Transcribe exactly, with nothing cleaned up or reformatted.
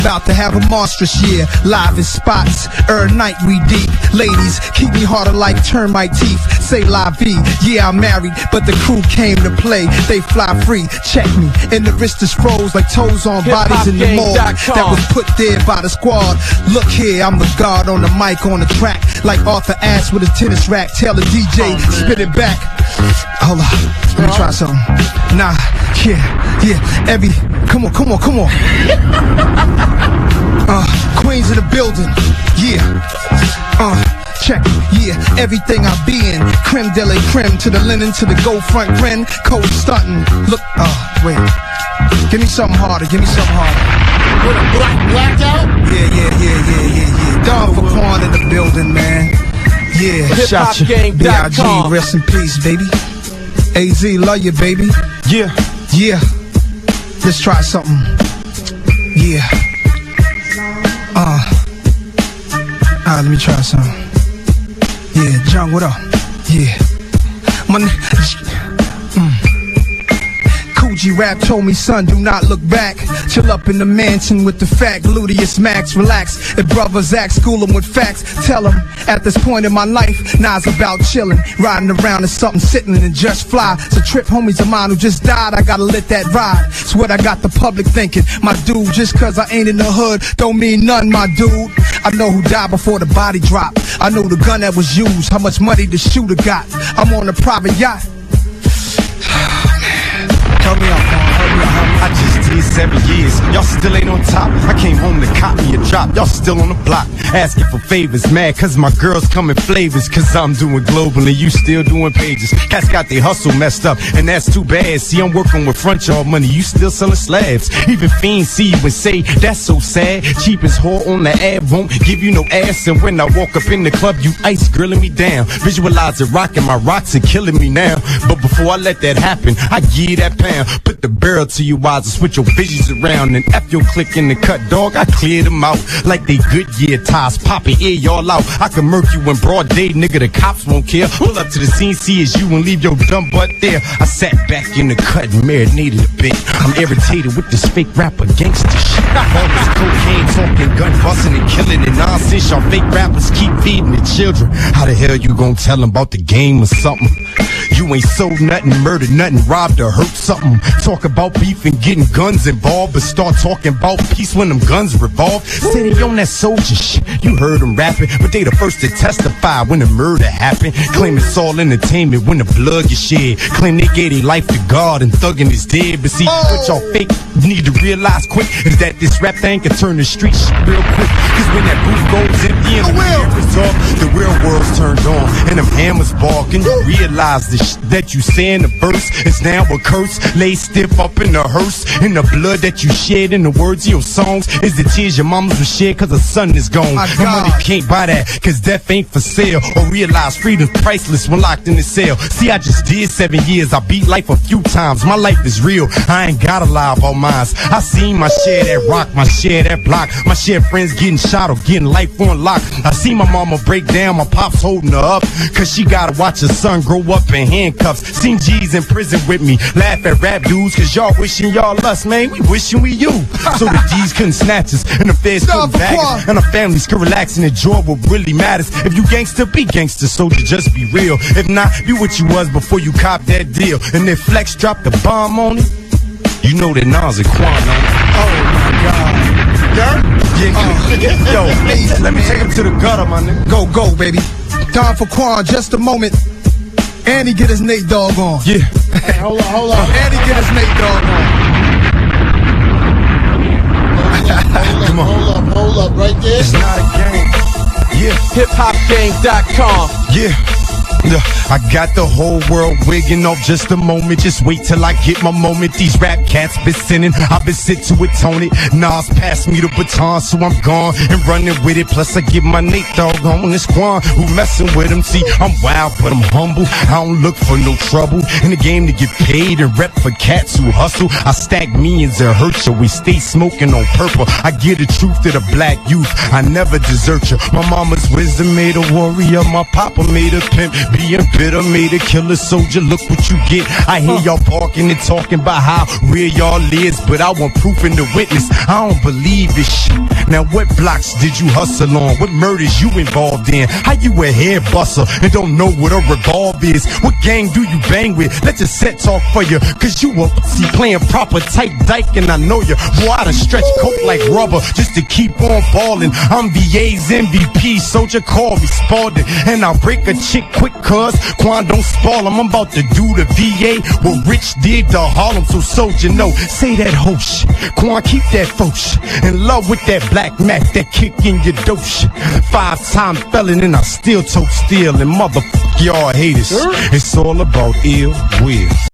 About to have a monstrous year. Live in spots, every night we deep. Ladies, keep me harder like termite teeth. Say la vie, yeah I'm married, but the crew came to play. They fly free, check me. And the wrist is froze like toes on bodies in the morgue. That was put there by the squad. Look here, I'm the god on the mic on the track. Like Arthur Ashe with his tennis rack. Tell the D J, oh, spit it back. Hold on, let me try something. Nah, yeah, yeah, every, come on, come on, come on. Uh, Queens in the building, yeah. Uh, check, yeah, everything I be in. Creme de la creme, to the linen, to the gold front grin. Cold stunting, look, uh, wait. Give me something harder, give me something harder. What, a black, blackout? Yeah, yeah, yeah, yeah, yeah, yeah. Don for Quan in the building, man. Yeah, Hip-Hop Gang dot com. B I G, rest in peace, baby. A Z, love you, baby. Yeah, yeah. Let's try something. Yeah. Uh. Alright, let me try something. Yeah, John, what up? Yeah. My mm. Coogee Rap told me, son, do not look back. Chill up in the mansion with the fat gluteus max. Relax. If brothers act, school them with facts. Tell them, at this point in my life, nah, it's about chilling. Riding around in something sitting and just fly. It's a trip, homies of mine who just died. I gotta let that ride. It's what I got the public thinking. My dude, just cause I ain't in the hood, don't mean none, my dude. I know who died before the body dropped. I know the gun that was used, how much money the shooter got. I'm on a private yacht. Help me out, man. Help me out, help me out. I just did seven years. Y'all still ain't on top. I came home to cop me a drop. Y'all still on the block, asking for favors. Mad cause my girls come in flavors. Cause I'm doing global and you still doing pages. Cats got their hustle messed up, and that's too bad. See, I'm working with front yard money. You still selling slabs. Even fiends see you and say, that's so sad. Cheapest whore on the ad won't give you no ass. And when I walk up in the club, you ice grilling me down. Visualize it rocking my rocks and killing me now. But before I let that happen, I give you that pound. Put the barrel to your eyes and switch your visions around. And F your click in the cut, dog, I clear them out like they Goodyear tires, popping ear y'all out. I can murk you in broad day, nigga, the cops won't care. Pull up to the scene, see it's you and leave your dumb butt there. I sat back in the cut and marinated a bit. I'm irritated with this fake rapper gangster shit. All this cocaine talking, gun busting and killing and nonsense. Y'all fake rappers keep feeding the children. How the hell you gonna tell them about the game or something? You ain't sold nothing, murdered nothing, robbed or hurt something. Talk about beef and getting guns involved, but start talking about peace when them guns revolve. Say they on that soldier shit, you heard them rapping, but they the first to testify when the murder happened. Claim it's all entertainment when the blood gets shed. Claim they gave their life to God and thugging is dead. But see, what y'all fake need to realize quick is that this rap thing can turn the street shit real quick. Cause when that booth goes empty and the cameras off, the real world's turned on and them hammers barking. You realize the sh- that you say in the verse is now a curse. Lay stiff up in the hearse, and the blood that you shed in the words of your songs is the tears your mamas will shed cause her son is gone. And money can't buy that cause death ain't for sale. Or realize freedom's priceless when locked in the cell. See, I just did seven years, I beat life a few times. My life is real, I ain't gotta lie about mine. I seen my share that rock, my share that block, my share of friends getting shot or getting life on lock. I see my mama break down, my pops holding her up cause she gotta watch her son grow up in handcuffs. Seen G's in prison with me, laugh at rap dudes cause y'all wishing y'all us, man. We wishing we you. So the G's couldn't snatch us and the feds couldn't bag us, and our families could relax and enjoy what really matters. If you gangster, be gangster, soldier, just be real. If not, be what you was before you cop that deal. And if Flex dropped the bomb on it, you know that Nas and Quan on it. Oh my God. Dirt? Yeah, uh, yo, hey, let me take him to the gutter, my nigga. Go, go, baby. Time for Quan, just a moment. Andy get his Nate Dogg on. Yeah. Hey, hold on, hold on. Andy get his Nate Dogg on. Hold up, Come on. hold up, hold up, right there. It's not a game. Yeah. Hip Hop Gang dot com. Yeah. Yeah, I got the whole world wigging off just a moment. Just wait till I get my moment. These rap cats been sinning, I've been sit to atone it. Nas passed me the baton, so I'm gone and running with it. Plus I get my Nate Dogg on. This Quan who messing with him. See, I'm wild, but I'm humble. I don't look for no trouble in the game to get paid and rep for cats who hustle. I stack millions and hurt you. We stay smoking on purple. I get the truth to the black youth. I never desert you. My mama's wisdom made a warrior. My papa made a pimp. Being bitter made a killer soldier, look what you get. I hear y'all barking and talking about how real y'all is, but I want proof in the witness. I don't believe this shit. Now what blocks did you hustle on? What murders you involved in? How you a head buster and don't know what a revolve is? What gang do you bang with? Let your set talk for you, cause you a see playing proper tight dyke, and I know you. Boy, I done stretch coke like rubber just to keep on balling. I'm V A's M V P, soldier, call me Spalding, and I'll break a chick quick cuz Quan don't spoil him. I'm about to do the V A what Rich did to Harlem, so soldier know. Say that whole shit, Quan, keep that faux shit. In love with that black Mac, that kick in your dope shit. Five time felon and I still tote steel, and motherfuck y'all haters. It's all about ill will.